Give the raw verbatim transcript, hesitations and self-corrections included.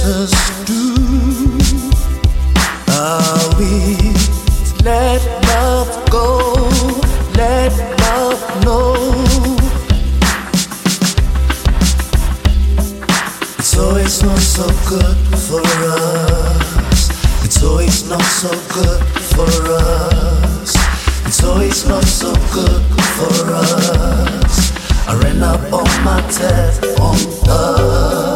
us do? Are we to let love go, let love know? It's always not so good for us. It's always not so good for us. It's always not so good for us. I ran up on my death on us.